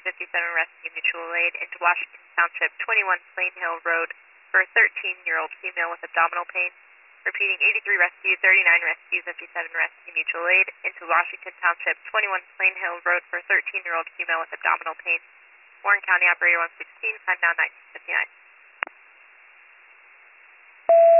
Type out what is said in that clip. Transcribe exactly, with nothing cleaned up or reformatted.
fifty-seven Rescue Mutual Aid into Washington Township, twenty-one Plain Hill Road for a thirteen-year-old female with abdominal pain. Repeating, eighty-three Rescue, thirty-nine Rescue, fifty-seven Rescue Mutual Aid into Washington Township, twenty-one Plain Hill Road for a thirteen-year-old female with abdominal pain. Warren County Operator one sixteen, time now nineteen fifty-nine.